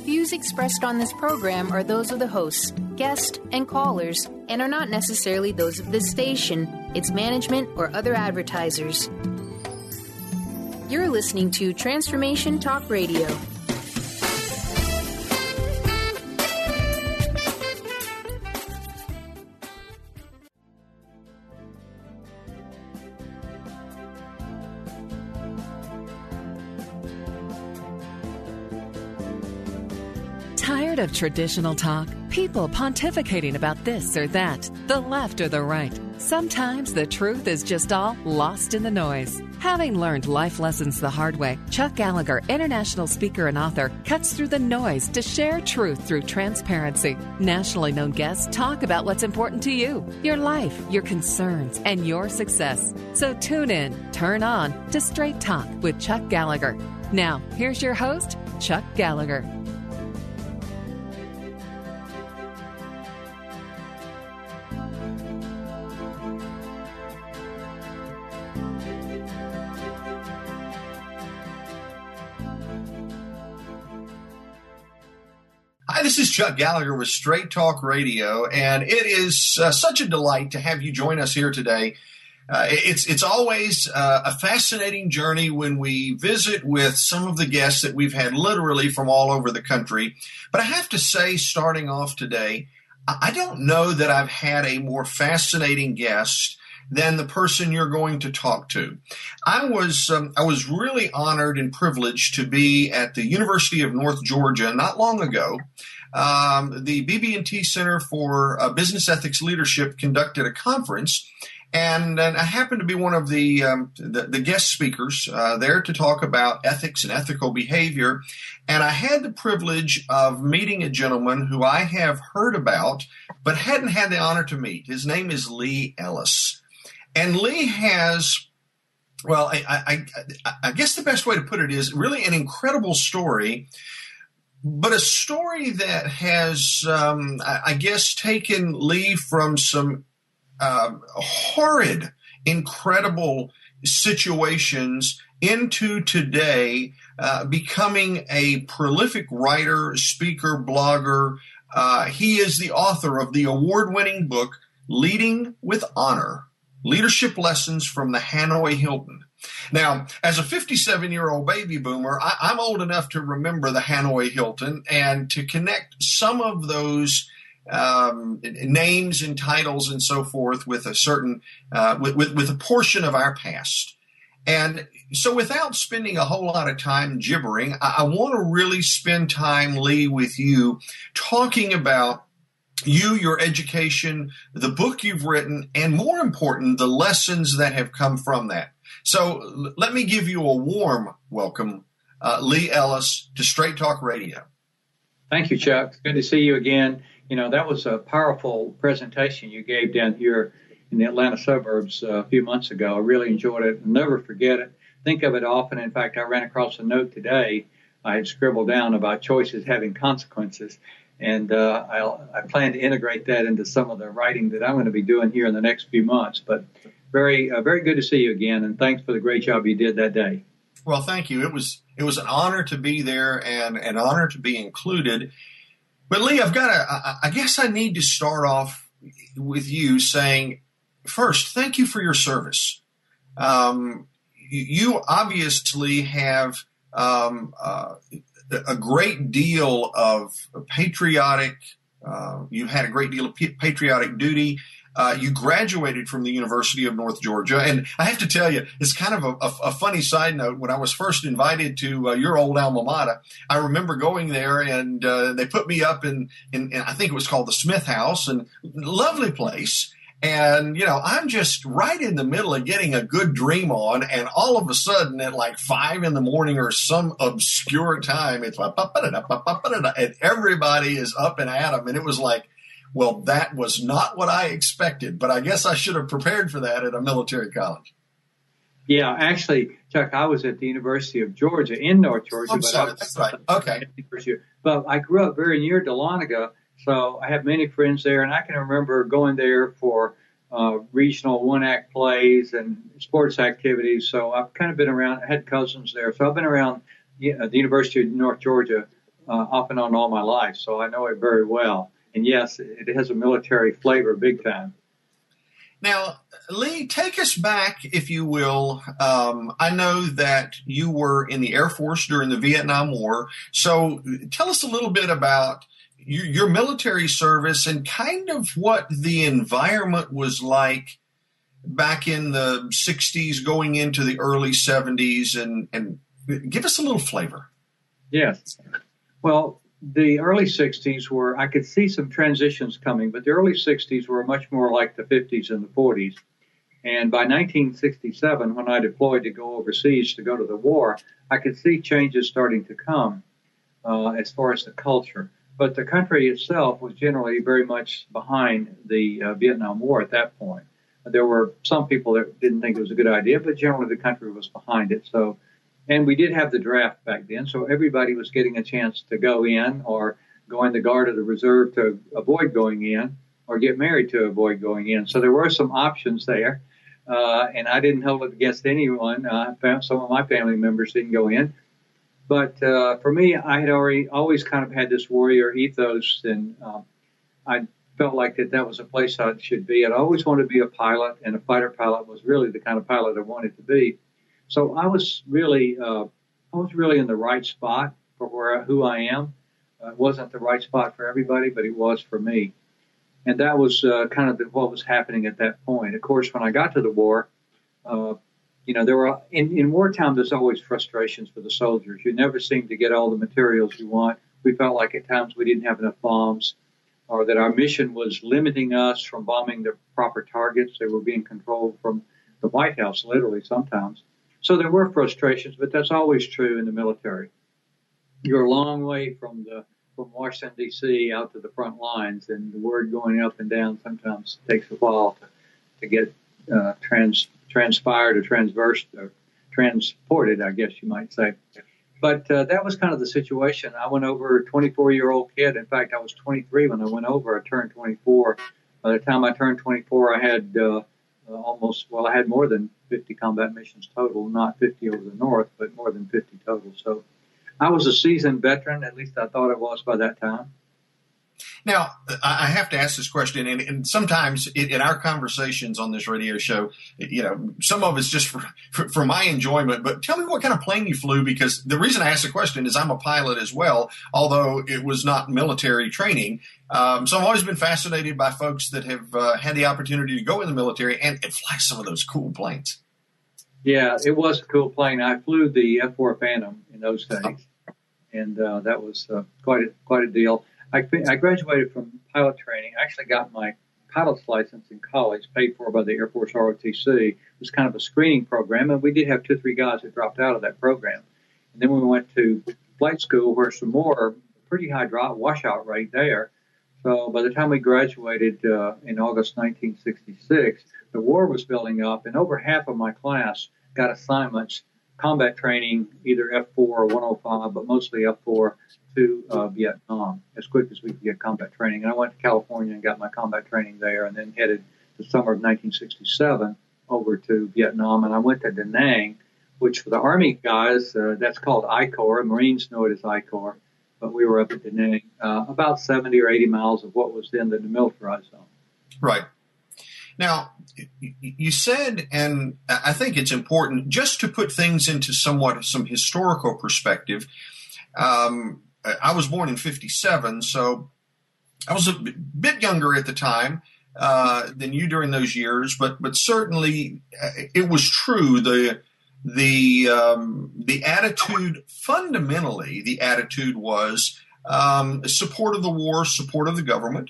Views expressed on this program are those of the hosts, guests, and callers, and are not necessarily those of this station, its management, or other advertisers. You're listening to Transformation Talk Radio. Tired of traditional talk? People pontificating about this or that, the left or the right. Sometimes the truth is just all lost in the noise. Having learned life lessons the hard way, Chuck Gallagher, international speaker and author, cuts through the noise to share truth through transparency. Nationally known guests talk about what's important to you, your life, your concerns, and your success. So tune in, turn on to Straight Talk with Chuck Gallagher. Now, here's your host, Chuck Gallagher. Hi, this is Chuck Gallagher with Straight Talk Radio, and it is such a delight to have you join us here today. It's always a fascinating journey when we visit with some of the guests that we've had literally from all over the country. But I have to say, starting off today, I don't know that I've had a more fascinating guest than the person you're going to talk to. I was really honored and privileged to be at the University of North Georgia not long ago. The BB&T Center for Business Ethics Leadership conducted a conference, and I happened to be one of the guest speakers there to talk about ethics and ethical behavior. And I had the privilege of meeting a gentleman who I have heard about but hadn't had the honor to meet. His name is Lee Ellis. And Lee has, well, I guess the best way to put it is really an incredible story, but a story that has, I guess, taken Lee from some horrid, incredible situations into today becoming a prolific writer, speaker, blogger. He is the author of the award-winning book, Leading with Honor: Leadership Lessons from the Hanoi Hilton. Now, as a 57-year-old baby boomer, I'm old enough to remember the Hanoi Hilton and to connect some of those names and titles and so forth with a certain, with a portion of our past. And so without spending a whole lot of time gibbering, I want to really spend time, Lee, with you talking about you, your education, the book you've written, and more important, the lessons that have come from that. So let me give you a warm welcome, Lee Ellis, to Straight Talk Radio. Thank you, Chuck. It's good to see you again. You know, that was a powerful presentation you gave down here in the Atlanta suburbs a few months ago. I really enjoyed it. I'll never forget it. Think of it often. In fact, I ran across a note today I had scribbled down about choices having consequences. And I plan to integrate that into some of the writing that I'm going to be doing here in the next few months. But very good to see you again, and thanks for the great job you did that day. Well, thank you. It was an honor to be there and an honor to be included. But Lee, I guess I need to start off with you saying, first, thank you for your service. You obviously have a great deal of patriotic, you had a great deal of patriotic duty. You graduated from the University of North Georgia. And I have to tell you, it's kind of a funny side note. When I was first invited to your old alma mater, I remember going there and they put me up in I think it was called the Smith House, and lovely place. And, you know, I'm just right in the middle of getting a good dream on, and all of a sudden at like 5 a.m. or some obscure time, it's like, and everybody is up and at 'em. And it was like, well, that was not what I expected, but I guess I should have prepared for that at a military college. Yeah, actually, Chuck, I was at the University of Georgia in North Georgia. That's right. Okay. But I grew up very near Dahlonega, so I have many friends there, and I can remember going there for regional one-act plays and sports activities. So I've kind of been around. I had cousins there, so I've been around the University of North Georgia off and on all my life, so I know it very well. And yes, it has a military flavor big time. Now, Lee, take us back, if you will. I know that you were in the Air Force during the Vietnam War. So tell us a little bit about your military service and kind of what the environment was like back in the 60s going into the early 70s, and give us a little flavor. Yes. Well, the early 60s were, I could see some transitions coming, but the early 60s were much more like the 50s and the 40s. And by 1967, when I deployed to go overseas to go to the war, I could see changes starting to come as far as the culture. But the country itself was generally very much behind the Vietnam War at that point. There were some people that didn't think it was a good idea, but generally the country was behind it. So, and we did have the draft back then, so everybody was getting a chance to go in or go in the Guard or the Reserve to avoid going in, or get married to avoid going in. So there were some options there, and I didn't hold it against anyone. Some of my family members didn't go in. But for me, I had always kind of had this warrior ethos, and I felt like that was a place I should be. I'd always wanted to be a pilot, and a fighter pilot was really the kind of pilot I wanted to be. So I was really in the right spot for who I am. It wasn't the right spot for everybody, but it was for me. And that was kind of what was happening at that point. Of course, when I got to the war, there were in wartime, there's always frustrations for the soldiers. You never seem to get all the materials you want. We felt like at times we didn't have enough bombs, or that our mission was limiting us from bombing the proper targets. They were being controlled from the White House, literally sometimes. So there were frustrations, but that's always true in the military. You're a long way from Washington, D.C. out to the front lines, and the word going up and down sometimes takes a while to get transpired or transversed or transported, I guess you might say. But that was kind of the situation. I went over, a 24-year-old kid. In fact, I was 23 when I went over. I turned 24. By the time I turned 24, I had I had more than 50 combat missions total, not 50 over the north, but more than 50 total. So I was a seasoned veteran, at least I thought I was by that time. Now, I have to ask this question, and sometimes in our conversations on this radio show, some of it's just for my enjoyment, but tell me what kind of plane you flew, because the reason I ask the question is I'm a pilot as well, although it was not military training. So I've always been fascinated by folks that have had the opportunity to go in the military and fly some of those cool planes. Yeah, it was a cool plane. I flew the F-4 Phantom in those days, and that was quite a deal. I graduated from pilot training. I actually got my pilot's license in college, paid for by the Air Force ROTC. It was kind of a screening program, and we did have 2 or 3 guys that dropped out of that program. And then we went to flight school, where some more pretty high washout rate there. So by the time we graduated in August 1966, the war was building up, and over half of my class got assignments, combat training, either F-4 or 105, but mostly F-4 to Vietnam as quick as we could get combat training. And I went to California and got my combat training there, and then headed the summer of 1967 over to Vietnam. And I went to Da Nang, which for the Army guys, that's called I Corps. Marines know it as I Corps. But we were up at Da Nang, about 70 or 80 miles of what was then the demilitarized zone. Right. Now, you said, and I think it's important, just to put things into some historical perspective. I was born in 57, so I was a bit younger at the time than you during those years, but certainly it was true. The attitude, fundamentally, the attitude was support of the war, support of the government.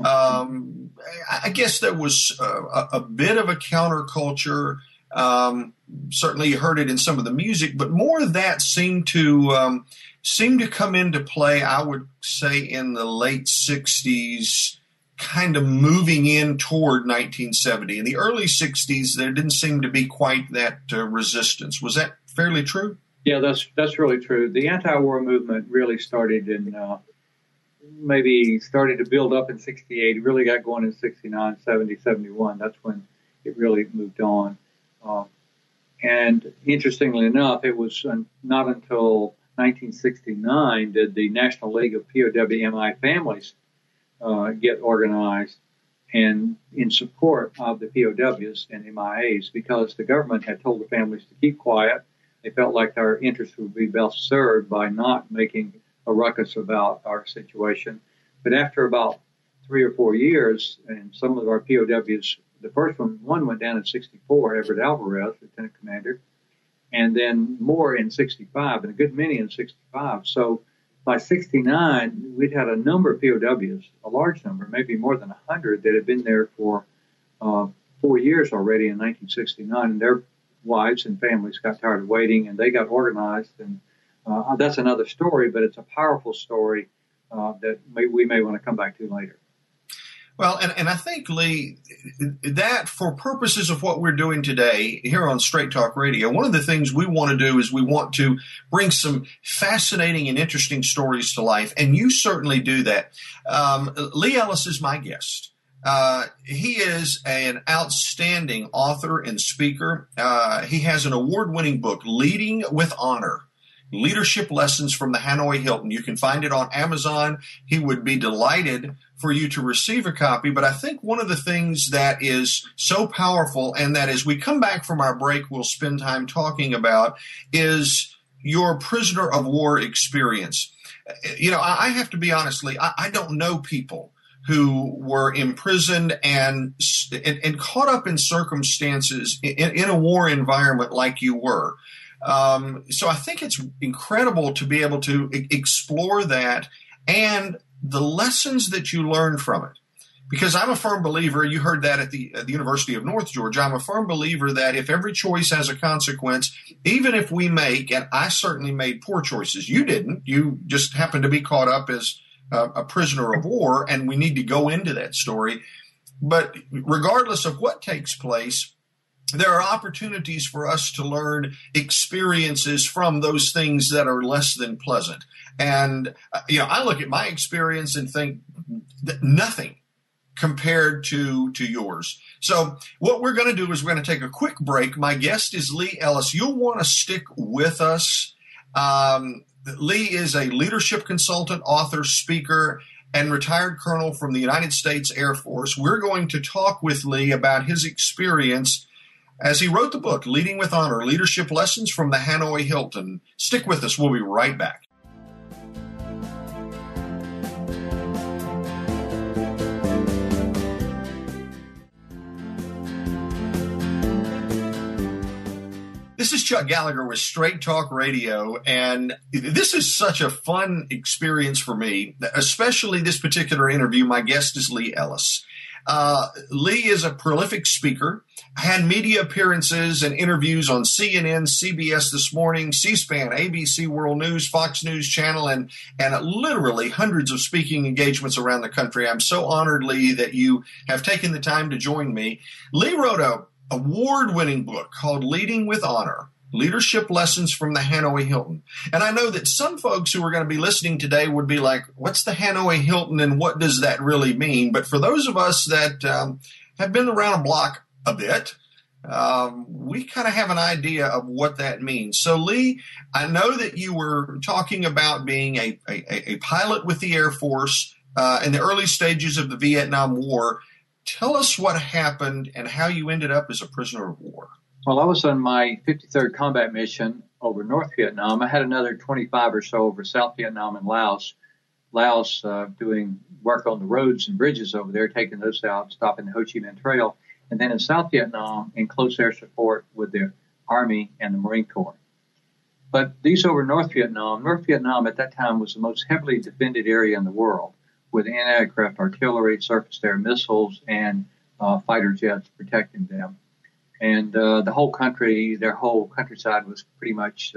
I guess there was a bit of a counterculture. Certainly you heard it in some of the music, but more of that seemed to come into play, I would say, in the late 60s, kind of moving in toward 1970. In the early 60s, there didn't seem to be quite that resistance. Was that fairly true? Yeah, that's really true. The anti-war movement really started started to build up in 68. It really got going in 69, 70, 71. That's when it really moved on. And interestingly enough, it was not until 1969 did the National League of POW/MI Families get organized and in support of the POWs and MIAs, because the government had told the families to keep quiet. They felt like our interests would be best served by not making a ruckus about our situation. But after about 3 or 4 years, and some of our POWs, the first one went down in 64, Everett Alvarez, Lieutenant Commander, and then more in 65, and a good many in 65. So by 69, we'd had a number of POWs, a large number, maybe more than 100, that had been there for 4 years already in 1969, and their wives and families got tired of waiting, and they got organized. And that's another story, but it's a powerful story that we may want to come back to later. Well, and I think, Lee, that for purposes of what we're doing today here on Straight Talk Radio, one of the things we want to do is we want to bring some fascinating and interesting stories to life, and you certainly do that. Lee Ellis is my guest. He is an outstanding author and speaker. He has an award-winning book, Leading with Honor, Leadership Lessons from the Hanoi Hilton. You can find it on Amazon. He would be delighted for you to receive a copy. But I think one of the things that is so powerful, and that as we come back from our break, we'll spend time talking about, is your prisoner of war experience. You know, I have to be honest, Lee, I don't know people who were imprisoned and caught up in circumstances in a war environment like you were. So I think it's incredible to be able to explore that and the lessons that you learned from it. Because I'm a firm believer, you heard that at the University of North Georgia, I'm a firm believer that if every choice has a consequence, even if we make, and I certainly made poor choices, you didn't, you just happened to be caught up as a prisoner of war, and we need to go into that story. But regardless of what takes place, there are opportunities for us to learn experiences from those things that are less than pleasant. And, you know, I look at my experience and think that nothing compared to yours. So what we're going to do is we're going to take a quick break. My guest is Lee Ellis. You'll want to stick with us. Lee is a leadership consultant, author, speaker, and retired colonel from the United States Air Force. We're going to talk with Lee about his experience as he wrote the book, Leading with Honor, Leadership Lessons from the Hanoi Hilton. Stick with us. We'll be right back. This is Chuck Gallagher with Straight Talk Radio, and this is such a fun experience for me, especially this particular interview. My guest is Lee Ellis. Lee is a prolific speaker, had media appearances and interviews on CNN, CBS This Morning, C-SPAN, ABC World News, Fox News Channel, and literally hundreds of speaking engagements around the country. I'm so honored, Lee, that you have taken the time to join me. Lee wrote an award-winning book called Leading with Honor, Leadership Lessons from the Hanoi Hilton. And I know that some folks who are going to be listening today would be like, what's the Hanoi Hilton and what does that really mean? But for those of us that have been around a block a bit, we kind of have an idea of what that means. So, Lee, I know that you were talking about being a pilot with the Air Force in the early stages of the Vietnam War. Tell us what happened and how you ended up as a prisoner of war. Well, I was on my 53rd combat mission over North Vietnam. I had another 25 or so over South Vietnam and Laos. Laos doing work on the roads and bridges over there, taking those out, stopping the Ho Chi Minh Trail. And then in South Vietnam, in close air support with the Army and the Marine Corps. But these over North Vietnam at that time was the most heavily defended area in the world, with anti-aircraft artillery, surface-to-air missiles, and fighter jets protecting them. And the whole country, their whole countryside was pretty much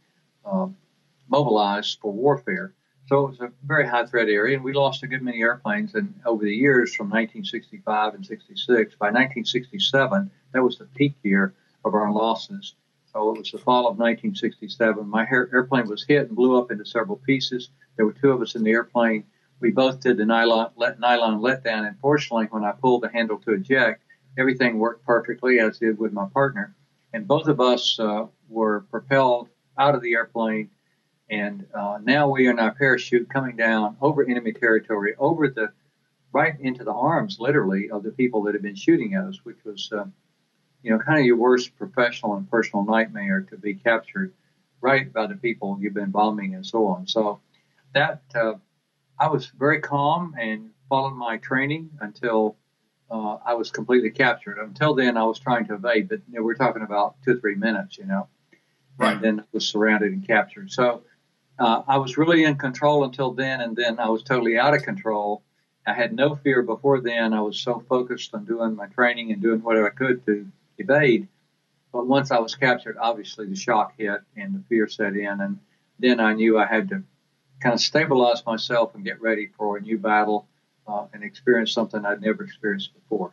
mobilized for warfare. So it was a very high-threat area, and we lost a good many airplanes. And over the years from 1965 and 66, by 1967, that was the peak year of our losses. So it was the fall of 1967. My airplane was hit and blew up into several pieces. There were two of us in the airplane. We both did the nylon letdown, and fortunately, when I pulled the handle to eject, everything worked perfectly, as did with my partner. And both of us were propelled out of the airplane And now we are in our parachute coming down over enemy territory, right into the arms, literally, of the people that have been shooting at us, which was, kind of your worst professional and personal nightmare, to be captured right by the people you've been bombing and so on. So that I was very calm and followed my training until I was completely captured. Until then, I was trying to evade, but we're talking about 2 or 3 minutes, Right. And then I was surrounded and captured. So I was really in control until then, and then I was totally out of control. I had no fear before then. I was so focused on doing my training and doing whatever I could to evade. But once I was captured, obviously the shock hit and the fear set in, and then I knew I had to kind of stabilize myself and get ready for a new battle and experience something I'd never experienced before.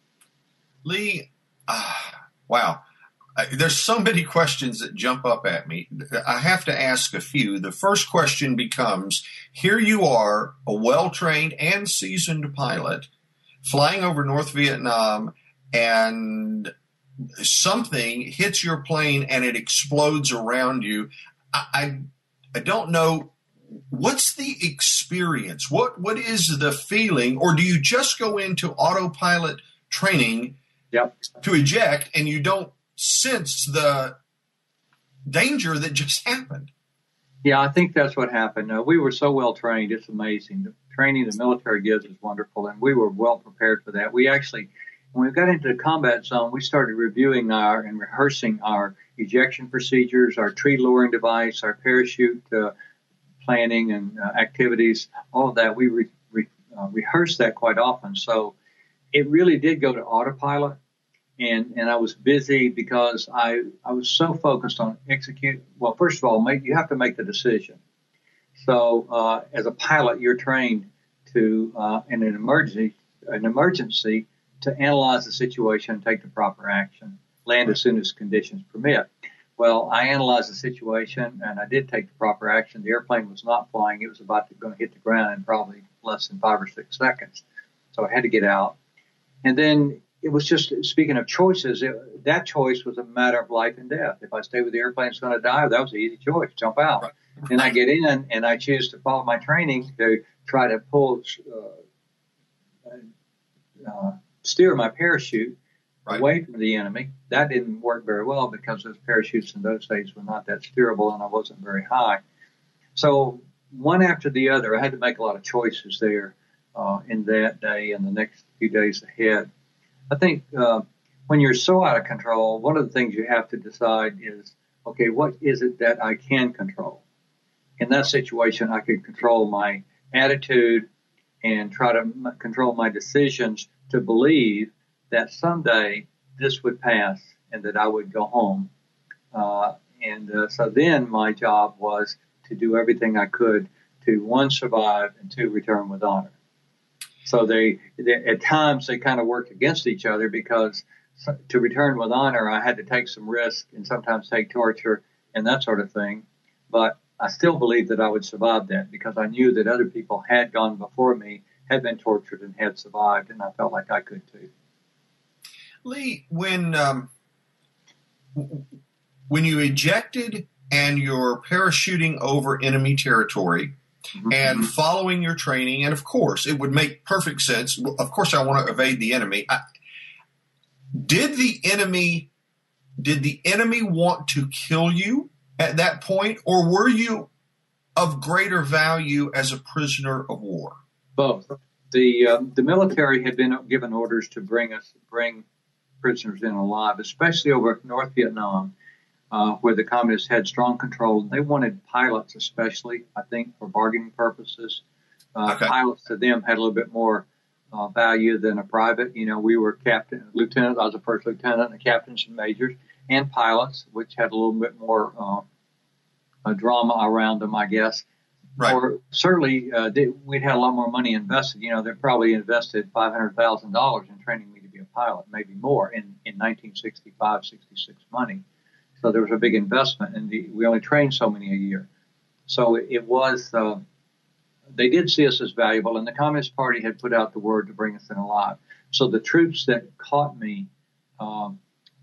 Lee, wow. There's so many questions that jump up at me. I have to ask a few. The first question becomes, here you are, a well-trained and seasoned pilot, flying over North Vietnam, and something hits your plane and it explodes around you. I don't know. What's the experience? What is the feeling? Or do you just go into autopilot training to eject and you don't sense the danger that just happened? Yeah, I think that's what happened. We were so well trained. It's amazing. The training the military gives is wonderful, and we were well prepared for that. We actually, when we got into the combat zone, we started reviewing and rehearsing our ejection procedures, our tree lowering device, our parachute planning and activities, all of that. We rehearsed that quite often. So it really did go to autopilot. And I was busy because I was so focused on execute. Well, first of all, you have to make the decision. So as a pilot, you're trained to in an emergency to analyze the situation, take the proper action, land as soon as conditions permit. Well, I analyzed the situation and I did take the proper action. The airplane was not flying; it was going to hit the ground in probably less than 5 or 6 seconds. So I had to get out, and then. It was just, speaking of choices, that choice was a matter of life and death. If I stay with the airplane, it's going to die. That was an easy choice, jump out. Right. And I get in, and I choose to follow my training to try to steer my parachute away from the enemy. That didn't work very well because those parachutes in those days were not that steerable, and I wasn't very high. So one after the other, I had to make a lot of choices there in that day and the next few days ahead. I think when you're so out of control, one of the things you have to decide is, okay, what is it that I can control? In that situation, I could control my attitude and try to control my decisions to believe that someday this would pass and that I would go home. So then my job was to do everything I could to, 1, survive, and 2, return with honor. So they at times they kind of worked against each other because to return with honor, I had to take some risk and sometimes take torture and that sort of thing. But I still believed that I would survive that because I knew that other people had gone before me, had been tortured and had survived, and I felt like I could too. Lee, when you ejected and you're parachuting over enemy territory, and following your training, and of course, it would make perfect sense. Of course, I want to evade the enemy. Did the enemy want to kill you at that point, or were you of greater value as a prisoner of war? Both. The military had been given orders to bring prisoners in alive, especially over North Vietnam. Where the communists had strong control. They wanted pilots especially, I think, for bargaining purposes. Pilots to them had a little bit more value than a private. We were lieutenant, I was a first lieutenant, and captains and majors, and pilots, which had a little bit more drama around them, I guess. Right. Or certainly we'd had a lot more money invested. They probably invested $500,000 in training me to be a pilot, maybe more in 1965, 66 money. So there was a big investment, and we only trained so many a year. So it was, they did see us as valuable, and the Communist Party had put out the word to bring us in alive. So the troops that caught me,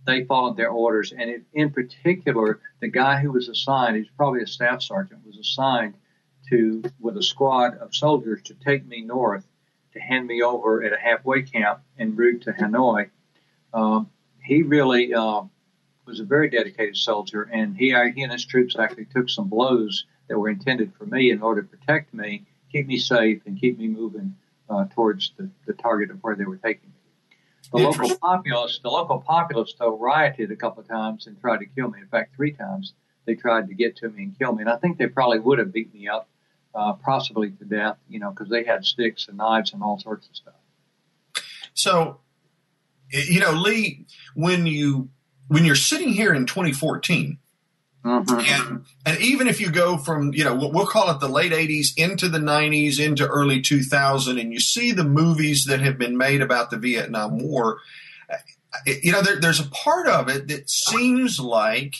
they followed their orders. And in particular, the guy who was assigned, he's probably a staff sergeant, was assigned with a squad of soldiers to take me north to hand me over at a halfway camp en route to Hanoi. He really was a very dedicated soldier, and he and his troops actually took some blows that were intended for me in order to protect me, keep me safe, and keep me moving towards the target of where they were taking me. The local populace, though, rioted a couple of times and tried to kill me. In fact, 3 times they tried to get to me and kill me. And I think they probably would have beat me up, possibly to death, because they had sticks and knives and all sorts of stuff. So, Lee, when you're sitting here in 2014, and even if you go from, we'll call it the late 80s into the 90s, into early 2000, and you see the movies that have been made about the Vietnam War, there's a part of it that seems like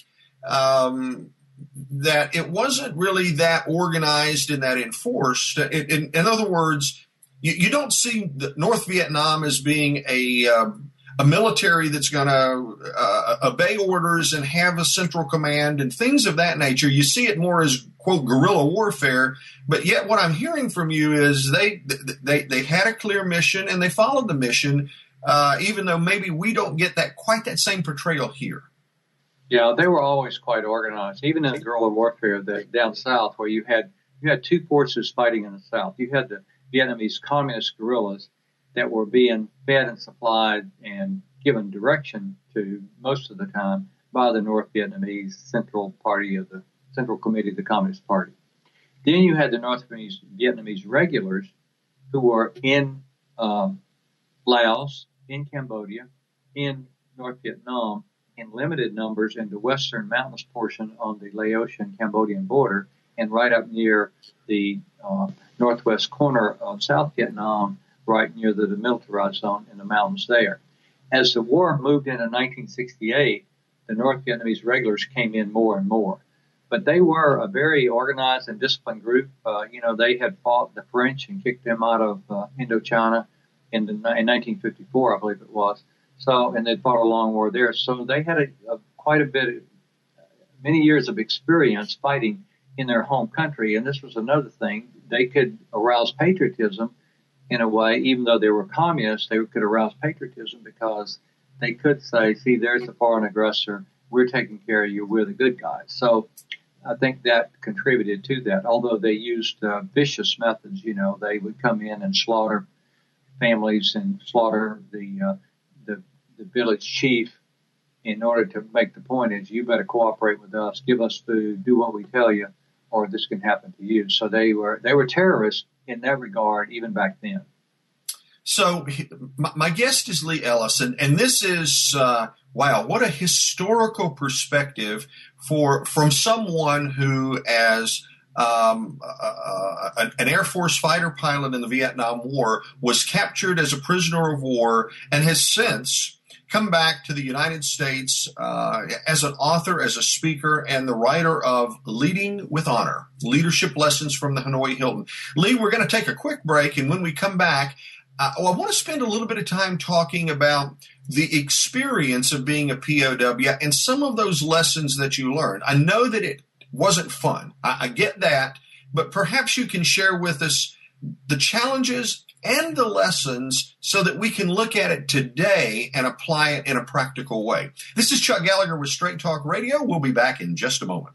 that it wasn't really that organized and that enforced. In other words, you don't see North Vietnam as being a military that's going to obey orders and have a central command and things of that nature. You see it more as, quote, guerrilla warfare. But yet what I'm hearing from you is they had a clear mission and they followed the mission, even though maybe we don't get quite that same portrayal here. Yeah, they were always quite organized, even in the guerrilla warfare down south, where you had 2 forces fighting in the south. You had the Vietnamese communist guerrillas that were being fed and supplied and given direction to most of the time by the North Vietnamese Central Committee of the Communist Party. Then you had the North Vietnamese regulars who were in Laos, in Cambodia, in North Vietnam, in limited numbers in the western mountainous portion on the Laotian-Cambodian border, and right up near the northwest corner of South Vietnam, right near the demilitarized zone in the mountains there. As the war moved into 1968, the North Vietnamese regulars came in more and more. But they were a very organized and disciplined group. They had fought the French and kicked them out of Indochina in 1954, I believe it was. So, and they fought a long war there. So they had many years of experience fighting in their home country. And this was another thing. They could arouse patriotism in a way, even though they were communists, they could arouse patriotism because they could say, see, there's the foreign aggressor. We're taking care of you. We're the good guys. So I think that contributed to that. Although they used vicious methods, they would come in and slaughter families and slaughter the village chief in order to make the point is you better cooperate with us, give us food, do what we tell you, or this can happen to you. So they were terrorists in that regard, even back then. So my guest is Lee Ellis, and this is, wow, what a historical perspective from someone who, as an Air Force fighter pilot in the Vietnam War, was captured as a prisoner of war and has since come back to the United States as an author, as a speaker, and the writer of Leading with Honor, Leadership Lessons from the Hanoi Hilton. Lee, we're going to take a quick break, and when we come back, I want to spend a little bit of time talking about the experience of being a POW and some of those lessons that you learned. I know that it wasn't fun. I get that, but perhaps you can share with us the challenges and the lessons so that we can look at it today and apply it in a practical way. This is Chuck Gallagher with Straight Talk Radio. We'll be back in just a moment.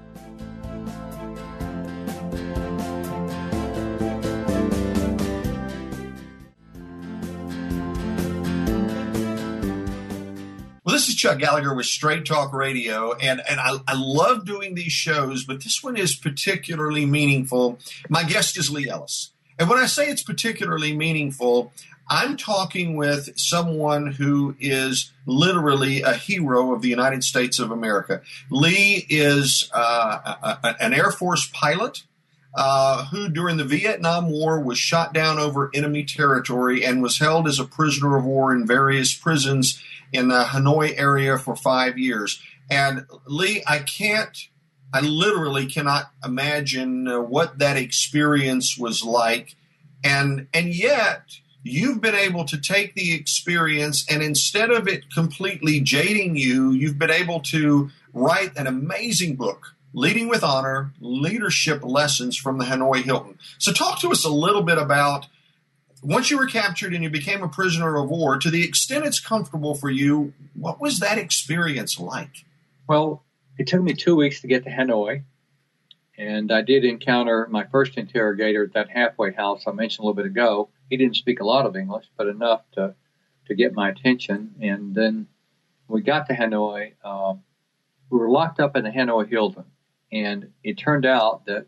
Well, this is Chuck Gallagher with Straight Talk Radio, and I love doing these shows, but this one is particularly meaningful. My guest is Lee Ellis. And when I say it's particularly meaningful, I'm talking with someone who is literally a hero of the United States of America. Lee is an Air Force pilot who, during the Vietnam War, was shot down over enemy territory and was held as a prisoner of war in various prisons in the Hanoi area for 5 years. And Lee, I literally cannot imagine what that experience was like. And yet, you've been able to take the experience, and instead of it completely jading you, you've been able to write an amazing book, Leading with Honor, Leadership Lessons from the Hanoi Hilton. So talk to us a little bit about, once you were captured and you became a prisoner of war, to the extent it's comfortable for you, what was that experience like? Well, it took me 2 weeks to get to Hanoi, and I did encounter my first interrogator at that halfway house I mentioned a little bit ago. He didn't speak a lot of English, but enough to get my attention. And then we got to Hanoi. We were locked up in the Hanoi Hilton, and it turned out that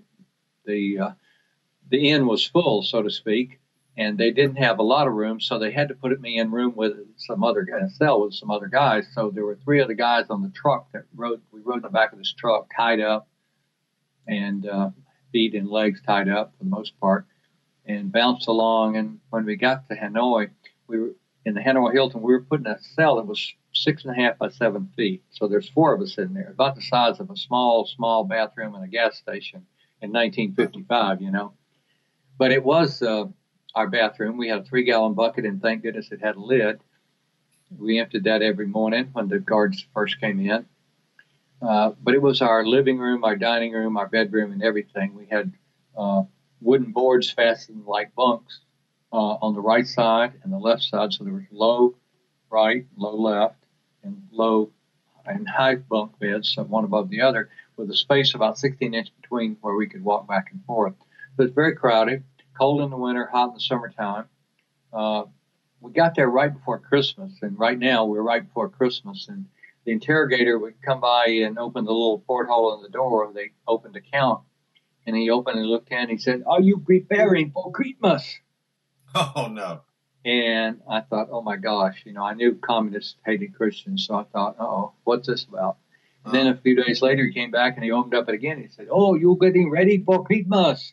the inn was full, so to speak, and they didn't have a lot of room, so they had to put me in room with some other guy, in a cell with some other guys. So there were 3 other guys on the truck that we rode in the back of this truck, tied up, and feet and legs tied up for the most part, and bounced along. And when we got to Hanoi, we were in the Hanoi Hilton. We were put in a cell that was 6.5 by 7 feet. So there's 4 of us in there, about the size of a small bathroom in a gas station in 1955, you know. But it was our bathroom. We had a 3-gallon bucket, and thank goodness it had a lid. We emptied that every morning when the guards first came in. But it was our living room, our dining room, our bedroom, and everything. We had wooden boards fastened like bunks on the right side and the left side. So there was low right, low left, and low and high bunk beds, so one above the other, with a space about 16 inches between where we could walk back and forth. So it's very crowded, cold in the winter, hot in the summertime. We got there right before Christmas, and right now we're right before Christmas, and the interrogator would come by and open the little porthole in the door. They opened to count, and he opened and looked in, and he said, "Are you preparing for Christmas?" Oh, no. And I thought, oh, my gosh, you know, I knew communists hated Christians, so I thought, uh-oh, what's this about? And then a few days later, he came back and he opened up it again. He said, "Oh, you're getting ready for Christmas."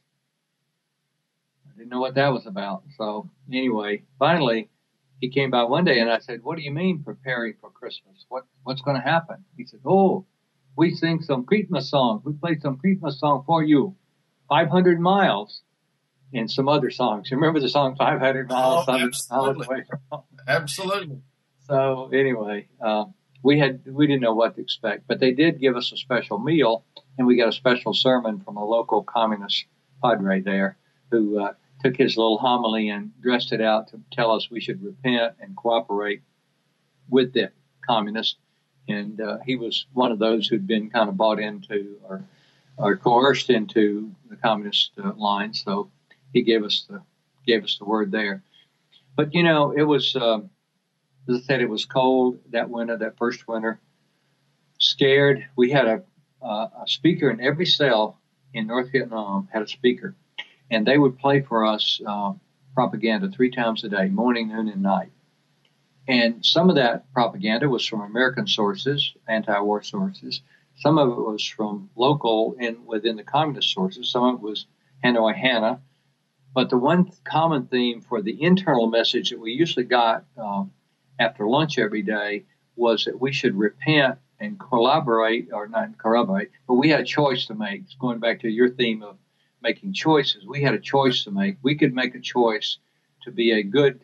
I didn't know what that was about. So anyway, finally, he came by one day and I said, "What do you mean preparing for Christmas? What's going to happen?" He said, "Oh, we sing some Christmas songs. We play some Christmas song for you. 500 miles. And some other songs." You remember the song 500 Miles? Oh, absolutely. Absolutely. So anyway, we didn't know what to expect, but they did give us a special meal, and we got a special sermon from a local communist padre there who took his little homily and dressed it out to tell us we should repent and cooperate with the communists. And he was one of those who'd been kind of bought into or coerced into the communist line. So he gave us the word there. But, you know, it was, as I said, it was cold that winter, that first winter. Scared. We had a speaker in every cell in North Vietnam, had a speaker. And they would play for us propaganda 3 times a day, morning, noon, and night. And some of that propaganda was from American sources, anti-war sources. Some of it was from local and within the communist sources. Some of it was Hanoi Hannah. But the one common theme for the internal message that we usually got after lunch every day was that we should repent and collaborate, or not corroborate, but we had a choice to make. It's going back to your theme of making choices. We had a choice to make. We could make a choice to be a good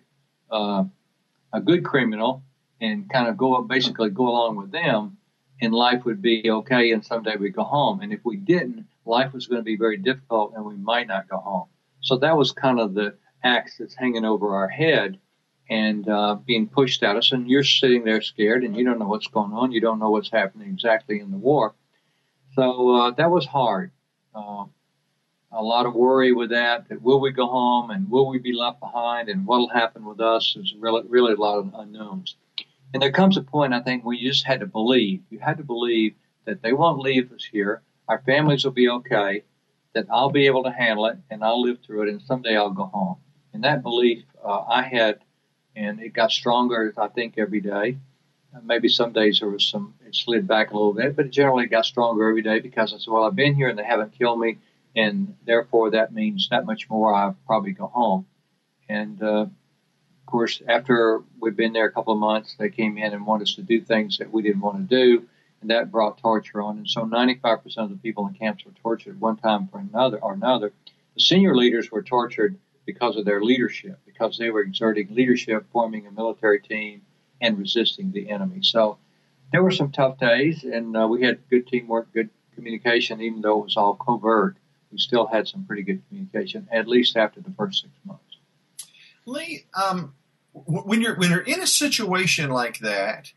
criminal and kind of basically go along with them, and life would be okay, and someday we'd go home. And if we didn't, life was going to be very difficult, and we might not go home. So that was kind of the axe that's hanging over our head and being pushed at us. And you're sitting there scared, and you don't know what's going on. You don't know what's happening exactly in the war. So that was hard. A lot of worry with that will we go home, and will we be left behind, and what will happen with us? There's really a lot of unknowns. And there comes a point, I think, where you just had to believe. You had to believe that they won't leave us here. Our families will be okay, that I'll be able to handle it, and I'll live through it, and someday I'll go home. And that belief I had, and it got stronger, I think, every day. Maybe some days it slid back a little bit, but it generally got stronger every day because I said, well, I've been here and they haven't killed me, and therefore that means that much more I'll probably go home. And, of course, after we'd been there a couple of months, they came in and wanted us to do things that we didn't want to do, and that brought torture on. And so 95% of the people in camps were tortured one time or another. The senior leaders were tortured because of their leadership, because they were exerting leadership, forming a military team, and resisting the enemy. So there were some tough days, and we had good teamwork, good communication, even though it was all covert. We still had some pretty good communication, at least after the first 6 months. Lee, when you're in a situation like that,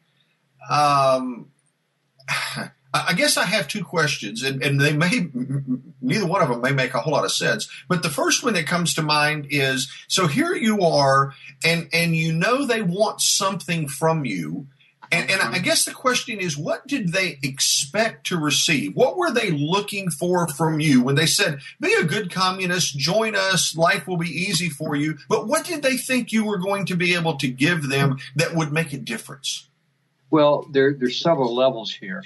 I guess I have two questions, and they may, neither one of them may make a whole lot of sense. But the first one that comes to mind is, so here you are, and you know they want something from you. And I guess the question is, what did they expect to receive? What were they looking for from you when they said, be a good communist, join us, life will be easy for you? But what did they think you were going to be able to give them that would make a difference? Well, there's several levels here.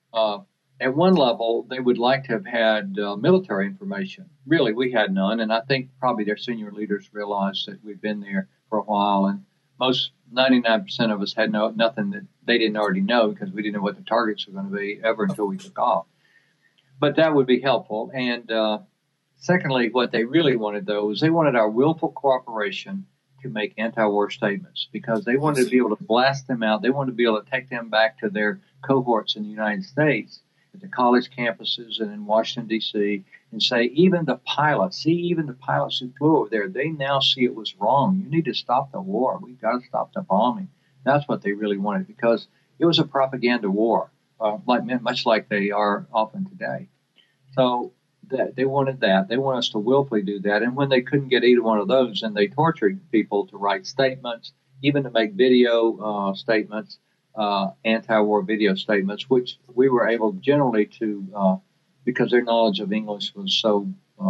At one level, they would like to have had military information. Really, we had none, and I think probably their senior leaders realized that we'd been there for a while, and most 99% of us had nothing that they didn't already know, because we didn't know what the targets were going to be ever until we took off. But that would be helpful. And secondly, what they really wanted, though, was they wanted our willful cooperation to make anti-war statements, because they wanted to be able to blast them out. They wanted to be able to take them back to their cohorts in the United States, at the college campuses and in Washington, D.C., and say, even the pilots who flew over there, they now see it was wrong. You need to stop the war. We've got to stop the bombing. That's what they really wanted, because it was a propaganda war, much like they are often today. So they wanted that. They want us to willfully do that. And when they couldn't get either one of those, then they tortured people to write statements, even to make video statements, anti-war video statements, which we were able generally to, because their knowledge of English was so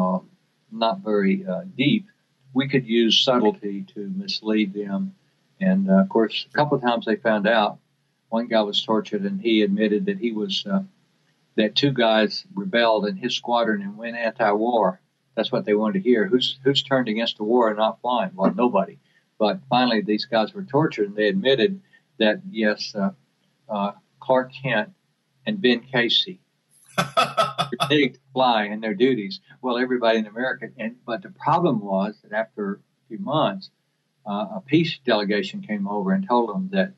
not very deep, we could use subtlety to mislead them. And, of course, a couple of times they found out. One guy was tortured, and he admitted that he was that two guys rebelled in his squadron and went anti-war. That's what they wanted to hear. Who's turned against the war and not flying? Well, nobody. But finally, these guys were tortured, and they admitted that, yes, Clark Kent and Ben Casey to fly in their duties. Well, everybody in America. But the problem was that after a few months, a peace delegation came over and told them that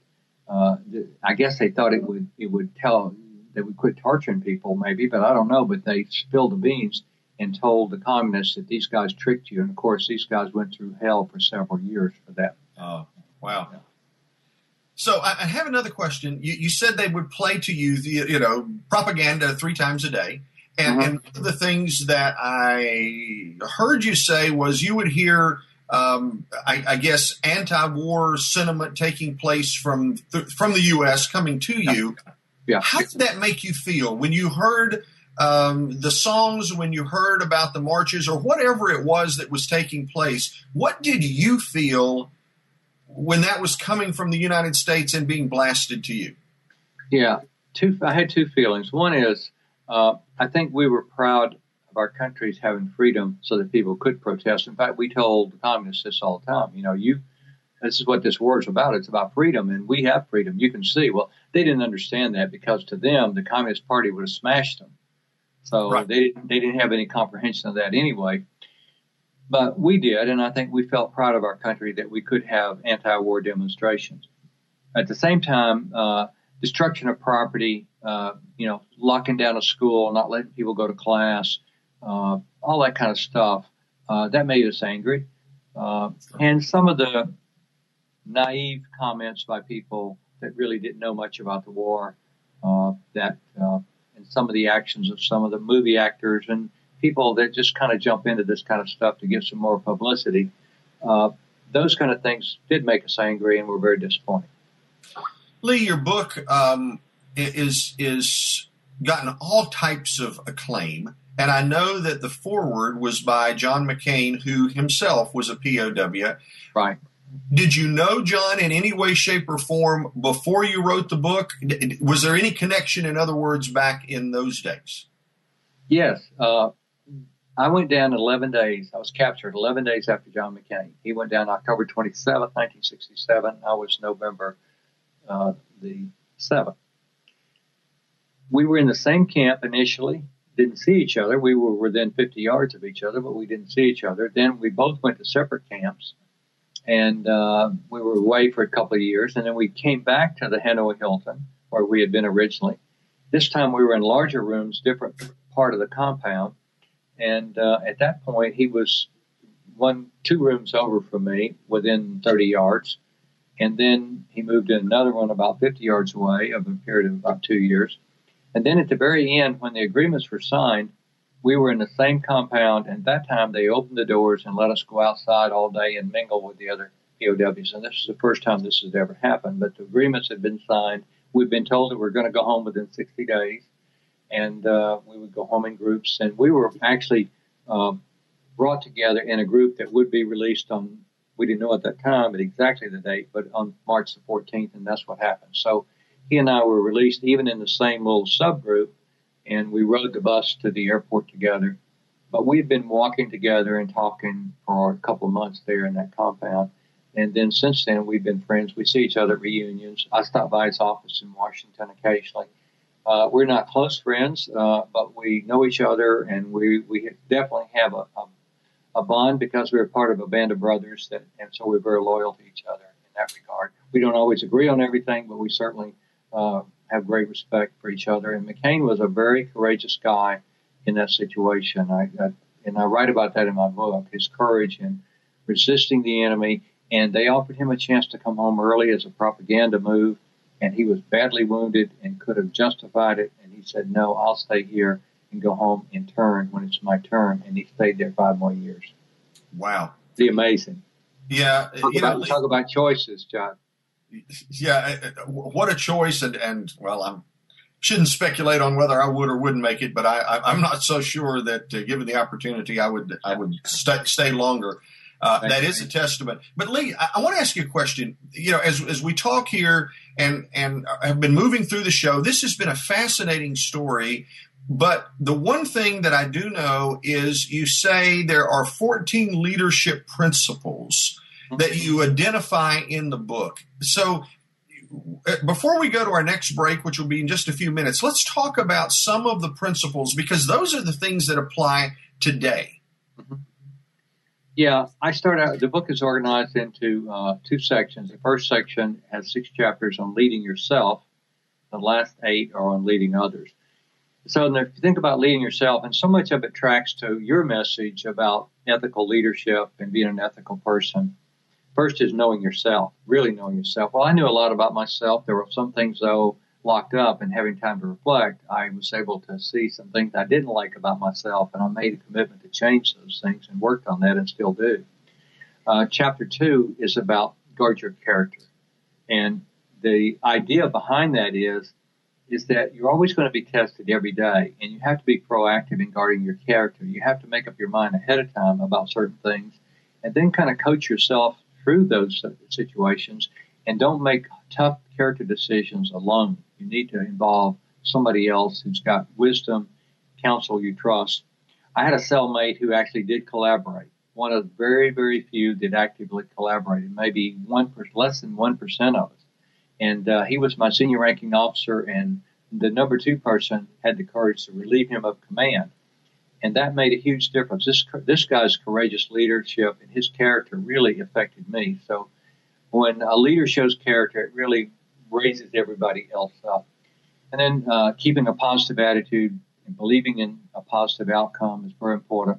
I guess they thought it would tell that we quit torturing people, maybe, but I don't know. But they spilled the beans and told the communists that these guys tricked you. And of course, these guys went through hell for several years for that. Oh, wow. Yeah. So I have another question. You said they would play to you, propaganda 3 times a day. And, and one of the things that I heard you say was you would hear, I guess, anti-war sentiment taking place from the U.S. coming to you. Yeah. How did that make you feel when you heard the songs, when you heard about the marches, or whatever it was that was taking place? What did you feel when that was coming from the United States and being blasted to you? Yeah, I had two feelings. One is I think we were proud of our countries having freedom so that people could protest. In fact, we told the communists this all the time. This is what this war is about. It's about freedom, and we have freedom. You can see. Well, they didn't understand that, because to them, the Communist Party would have smashed them. So right. They didn't have any comprehension of that anyway. But we did, and I think we felt proud of our country that we could have anti-war demonstrations. At the same time, destruction of property, locking down a school, not letting people go to class, all that kind of stuff, that made us angry. And some of the naive comments by people that really didn't know much about the war, and some of the actions of some of the movie actors and people that just kind of jump into this kind of stuff to get some more publicity, those kind of things did make us angry and were very disappointing. Lee, your book is gotten all types of acclaim, and I know that the foreword was by John McCain, who himself was a POW. Right. Did you know John in any way, shape, or form before you wrote the book? Was there any connection, in other words, back in those days? Yes. I went down 11 days. I was captured 11 days after John McCain. He went down October 27th, 1967. I was November the 7th. We were in the same camp initially, didn't see each other. We were within 50 yards of each other, but we didn't see each other. Then we both went to separate camps, and we were away for a couple of years. And then we came back to the Hanoi Hilton, where we had been originally. This time we were in larger rooms, different part of the compound. And at that point, he was 2 rooms over from me, within 30 yards. And then he moved in another one about 50 yards away over a period of about 2 years. And then at the very end, when the agreements were signed, we were in the same compound. And at that time, they opened the doors and let us go outside all day and mingle with the other POWs. And this is the first time this has ever happened. But the agreements had been signed. We'd been told that we're going to go home within 60 days. And we would go home in groups. And we were actually brought together in a group that would be released on, we didn't know at that time exactly the date, but on March the 14th, and that's what happened. So he and I were released even in the same little subgroup, and we rode the bus to the airport together. But we've been walking together and talking for a couple of months there in that compound. And then since then, we've been friends. We see each other at reunions. I stop by his office in Washington occasionally. We're not close friends, but we know each other, and we definitely have a bond because we're part of a band of brothers, and so we're very loyal to each other in that regard. We don't always agree on everything, but we certainly have great respect for each other. And McCain was a very courageous guy in that situation. I write about that in my book, his courage in resisting the enemy. And they offered him a chance to come home early as a propaganda move, and he was badly wounded and could have justified it. And he said, no, I'll stay here and go home in turn when it's my turn. And he stayed there 5 more years. Wow. It's amazing. Yeah. Talk about choices, John. Yeah. What a choice. And well, I shouldn't speculate on whether I would or wouldn't make it, but I'm not so sure that given the opportunity, I would stay longer. That is a testament. But Lee, I want to ask you a question. You know, as we talk here and have been moving through the show, this has been a fascinating story. But the one thing that I do know is you say there are 14 leadership principles that you identify in the book. So before we go to our next break, which will be in just a few minutes, let's talk about some of the principles, because those are the things that apply today. Mm-hmm. Yeah, I start out, the book is organized into 2 sections. The first section has 6 chapters on leading yourself. The last 8 are on leading others. So if you think about leading yourself, and so much of it tracks to your message about ethical leadership and being an ethical person. First is knowing yourself, really knowing yourself. Well, I knew a lot about myself. There were some things, though, locked up, and having time to reflect, I was able to see some things I didn't like about myself, and I made a commitment to change those things and worked on that and still do. Chapter 2 is about guard your character. And the idea behind that is that you're always going to be tested every day, and you have to be proactive in guarding your character. You have to make up your mind ahead of time about certain things and then kind of coach yourself through those situations, and don't make tough character decisions alone. You need to involve somebody else who's got wisdom, counsel you trust. I had a cellmate who actually did collaborate, one of the very, very few that actively collaborated, maybe less than 1% of us. And he was my senior ranking officer, and the number 2 person had the courage to relieve him of command. And that made a huge difference. This guy's courageous leadership and his character really affected me. So when a leader shows character, it really raises everybody else up. And then keeping a positive attitude and believing in a positive outcome is very important.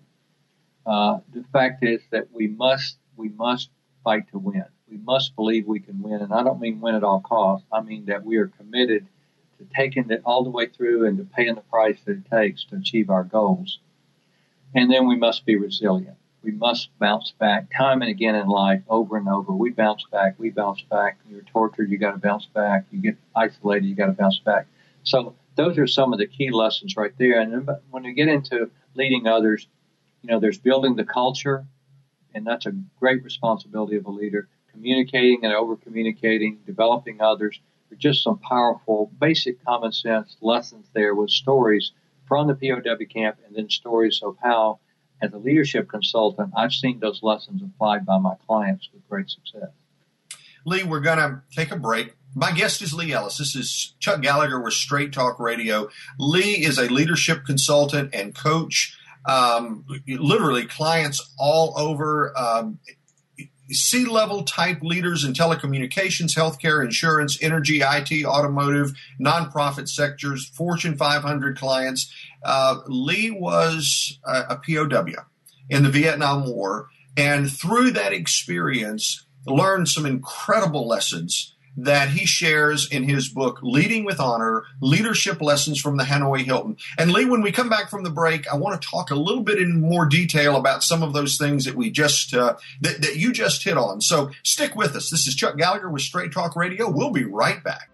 The fact is that we must fight to win. We must believe we can win. And I don't mean win at all costs. I mean that we are committed to taking it all the way through and to paying the price that it takes to achieve our goals. And then we must be resilient. We must bounce back time and again in life, over and over. We bounce back. You're tortured, you got to bounce back. You get isolated, you got to bounce back. So those are some of the key lessons right there. And then when we get into leading others, there's building the culture, and that's a great responsibility of a leader. Communicating and over-communicating, developing others. There's just some powerful, basic common sense lessons there with stories from the POW camp, and then stories of how, as a leadership consultant, I've seen those lessons applied by my clients with great success. Lee, we're going to take a break. My guest is Lee Ellis. This is Chuck Gallagher with Straight Talk Radio. Lee is a leadership consultant and coach, literally clients all over, C-level type leaders in telecommunications, healthcare, insurance, energy, IT, automotive, nonprofit sectors, Fortune 500 clients. Lee was a POW in the Vietnam War, and through that experience, learned some incredible lessons that he shares in his book, Leading with Honor, Leadership Lessons from the Hanoi Hilton. And Lee, when we come back from the break, I want to talk a little bit in more detail about some of those things that we just that you just hit on. So stick with us. This is Chuck Gallagher with Straight Talk Radio. We'll be right back.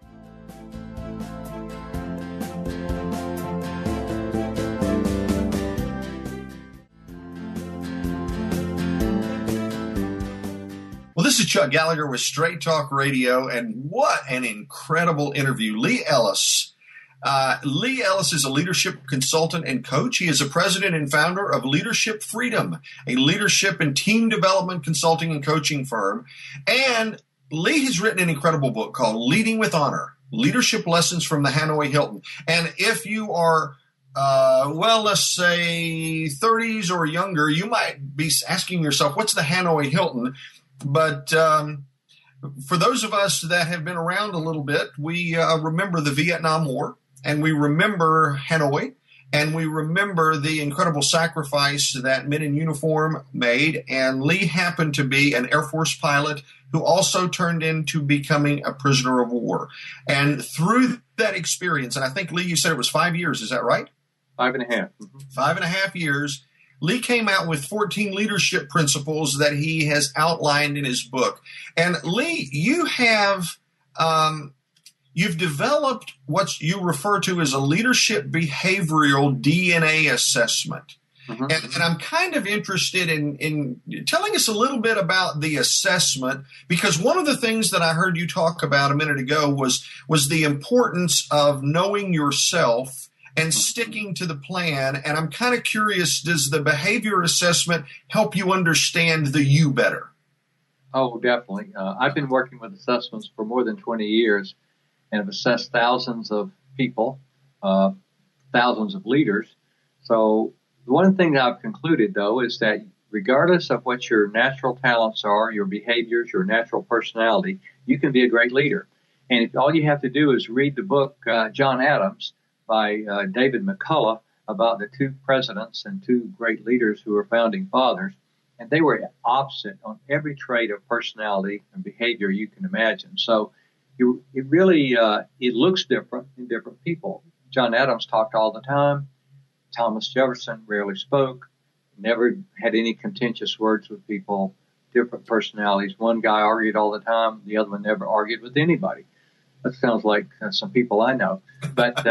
Well, this is Chuck Gallagher with Straight Talk Radio, and what an incredible interview. Lee Ellis. Lee Ellis is a leadership consultant and coach. He is a president and founder of Leadership Freedom, a leadership and team development consulting and coaching firm. And Lee has written an incredible book called Leading with Honor, Leadership Lessons from the Hanoi Hilton. And if you are let's say 30s or younger, you might be asking yourself, what's the Hanoi Hilton? But for those of us that have been around a little bit, we remember the Vietnam War, and we remember Hanoi, and we remember the incredible sacrifice that men in uniform made. And Lee happened to be an Air Force pilot who also turned into becoming a prisoner of war. And through that experience, and I think, Lee, you said it was 5 years, is that right? 5.5. Mm-hmm. 5.5 years. Lee came out with 14 leadership principles that he has outlined in his book. And Lee, you have you've developed what you refer to as a leadership behavioral DNA assessment. Mm-hmm. And I'm kind of interested in telling us a little bit about the assessment, because one of the things that I heard you talk about a minute ago was the importance of knowing yourself and sticking to the plan. And I'm kind of curious, does the behavior assessment help you understand the you better? Oh, definitely. I've been working with assessments for more than 20 years and have assessed thousands of people, thousands of leaders. So one thing that I've concluded, though, is that regardless of what your natural talents are, your behaviors, your natural personality, you can be a great leader. And if all you have to do is read the book John Adams by David McCullough about the two presidents and two great leaders who were founding fathers, and they were opposite on every trait of personality and behavior you can imagine. So it really looks different in different people. John Adams talked all the time. Thomas Jefferson rarely spoke, never had any contentious words with people, different personalities. One guy argued all the time. The other one never argued with anybody. That sounds like some people I know. But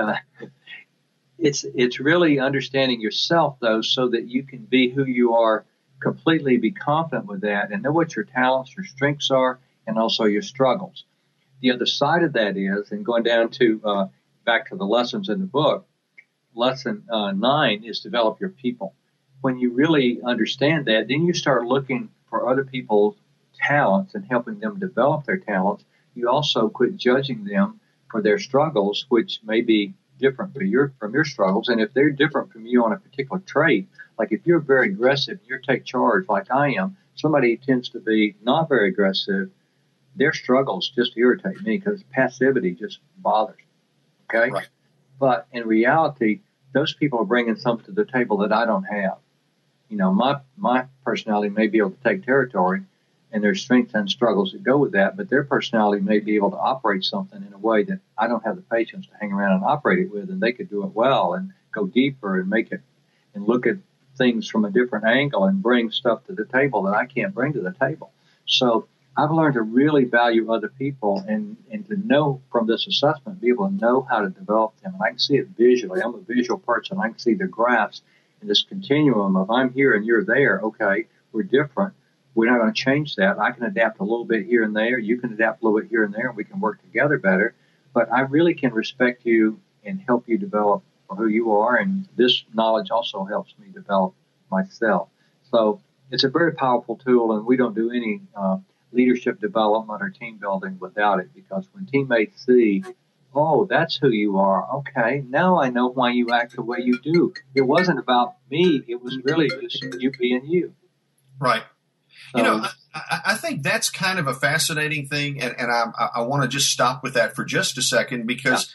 it's really understanding yourself, though, so that you can be who you are, completely be confident with that, and know what your talents, your strengths are, and also your struggles. The other side of that is, and going down to back to the lessons in the book, lesson 9 is develop your people. When you really understand that, then you start looking for other people's talents and helping them develop their talents. You also quit judging them for their struggles, which may be different from your struggles. And if they're different from you on a particular trait, like if you're very aggressive, you take charge like I am, somebody tends to be not very aggressive, their struggles just irritate me because passivity just bothers me. Okay? Right. But in reality, those people are bringing something to the table that I don't have. You know, my personality may be able to take territory, and there's strengths and struggles that go with that, but their personality may be able to operate something in a way that I don't have the patience to hang around and operate it with, and they could do it well and go deeper and make it and look at things from a different angle and bring stuff to the table that I can't bring to the table. So I've learned to really value other people and to know from this assessment, be able to know how to develop them. And I can see it visually. I'm a visual person. I can see the graphs in this continuum of I'm here and you're there. Okay, we're different. We're not going to change that. I can adapt a little bit here and there. You can adapt a little bit here and there, and we can work together better. But I really can respect you and help you develop who you are, and this knowledge also helps me develop myself. So it's a very powerful tool, and we don't do any leadership development or team building without it, because when teammates see, oh, that's who you are. Okay, now I know why you act the way you do. It wasn't about me. It was really just you being you. Right. So, I think that's kind of a fascinating thing, and I want to just stop with that for just a second, because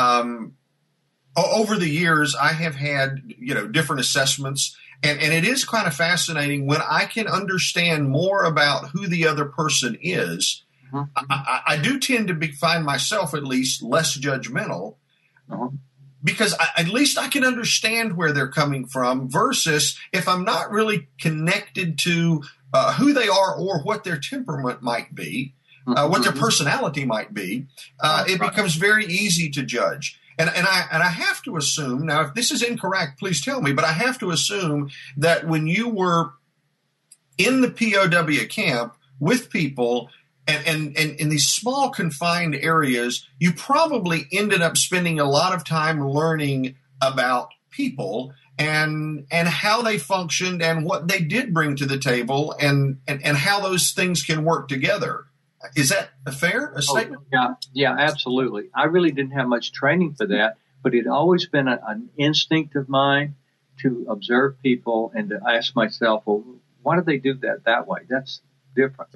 over the years I have had different assessments, and it is kind of fascinating when I can understand more about who the other person is. I do tend to find myself at least less judgmental, because at least I can understand where they're coming from, versus if I'm not really connected to who they are or what their temperament might be, what their personality might be, it becomes very easy to judge. And I have to assume, now if this is incorrect, please tell me, but I have to assume that when you were in the POW camp with people and in these small confined areas, you probably ended up spending a lot of time learning about people and how they functioned and what they did bring to the table and how those things can work together. Is that a fair statement? Yeah, absolutely. I really didn't have much training for that, but it had always been an instinct of mine to observe people and to ask myself, well, why do they do that way? That's different.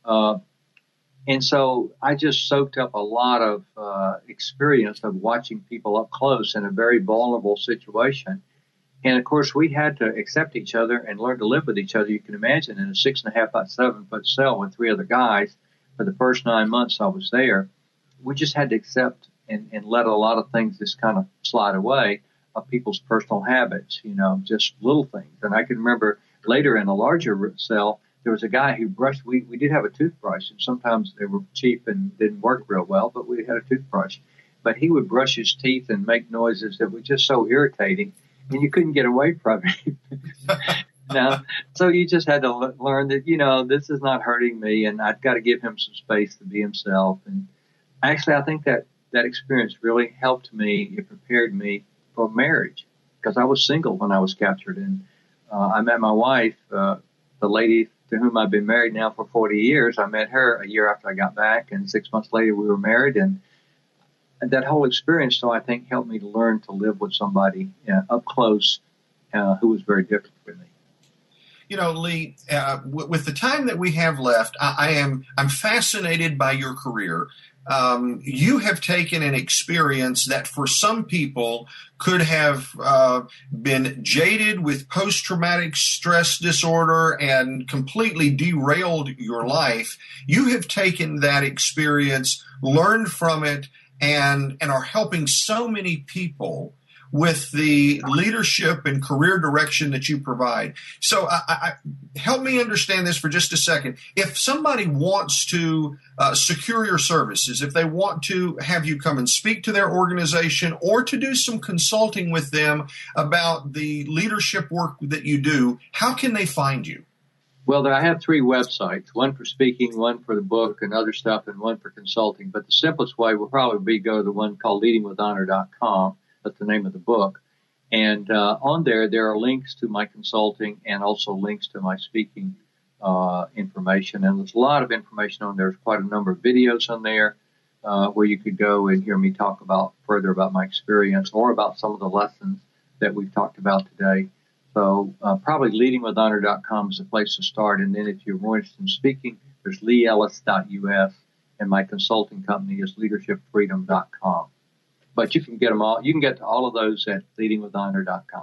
And so I just soaked up a lot of experience of watching people up close in a very vulnerable situation. And, of course, we had to accept each other and learn to live with each other. You can imagine in a 6.5 by 7 foot cell with 3 other guys for the first 9 months I was there, we just had to accept and let a lot of things just kind of slide away of people's personal habits, just little things. And I can remember later in a larger cell, there was a guy who brushed, we did have a toothbrush, and sometimes they were cheap and didn't work real well, but we had a toothbrush. But he would brush his teeth and make noises that were just so irritating, and you couldn't get away from it. So you just had to learn that, this is not hurting me, and I've got to give him some space to be himself. And actually, I think that experience really helped me. It prepared me for marriage, because I was single when I was captured. And I met my wife, the lady to whom I've been married now for 40 years. I met her a year after I got back, and 6 months later we were married. And that whole experience, so I think, helped me to learn to live with somebody up close who was very different from me. Lee, with the time that we have left, I'm fascinated by your career. You have taken an experience that for some people could have been jaded with post-traumatic stress disorder and completely derailed your life. You have taken that experience, learned from it, and are helping so many people with the leadership and career direction that you provide. So help me understand this for just a second. If somebody wants to secure your services, if they want to have you come and speak to their organization or to do some consulting with them about the leadership work that you do, how can they find you? Well, I have 3 websites, one for speaking, one for the book and other stuff, and one for consulting. But the simplest way will probably be go to the one called leadingwithhonor.com. That's the name of the book. And on there are links to my consulting and also links to my speaking information. And there's a lot of information on there. There's quite a number of videos on there where you could go and hear me talk further about my experience or about some of the lessons that we've talked about today. So probably leadingwithhonor.com is a place to start. And then if you're more interested in speaking, there's leeellis.us, and my consulting company is leadershipfreedom.com. But you can get them all. You can get to all of those at leadingwithhonor.com.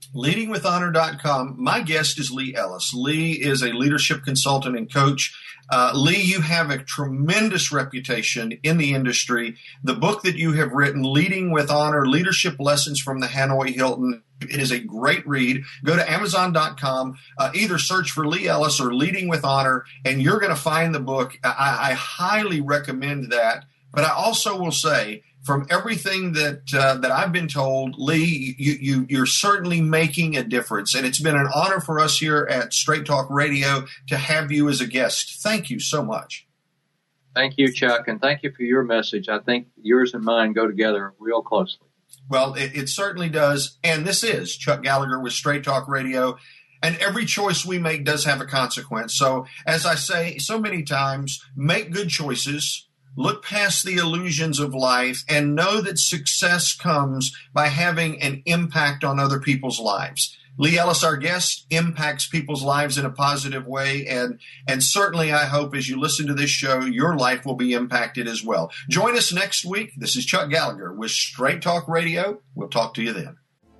Leadingwithhonor.com. My guest is Lee Ellis. Lee is a leadership consultant and coach. Lee, you have a tremendous reputation in the industry. The book that you have written, Leading with Honor, Leadership Lessons from the Hanoi Hilton, it is a great read. Go to Amazon.com, either search for Lee Ellis or Leading with Honor, and you're going to find the book. I highly recommend that. But I also will say, from everything that I've been told, Lee, you're certainly making a difference. And it's been an honor for us here at Straight Talk Radio to have you as a guest. Thank you so much. Thank you, Chuck, and thank you for your message. I think yours and mine go together real closely. Well, it certainly does. And this is Chuck Gallagher with Straight Talk Radio. And every choice we make does have a consequence. So, as I say so many times, make good choices, look past the illusions of life, and know that success comes by having an impact on other people's lives. Lee Ellis, our guest, impacts people's lives in a positive way. And certainly, I hope as you listen to this show, your life will be impacted as well. Join us next week. This is Chuck Gallagher with Straight Talk Radio. We'll talk to you then.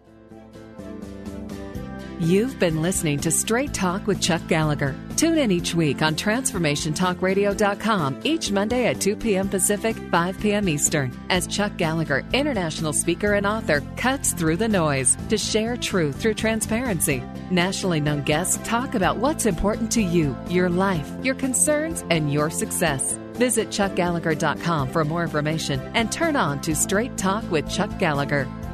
You've been listening to Straight Talk with Chuck Gallagher. Tune in each week on TransformationTalkRadio.com each Monday at 2 p.m. Pacific, 5 p.m. Eastern, as Chuck Gallagher, international speaker and author, cuts through the noise to share truth through transparency. Nationally known guests talk about what's important to you, your life, your concerns, and your success. Visit ChuckGallagher.com for more information and turn on to Straight Talk with Chuck Gallagher.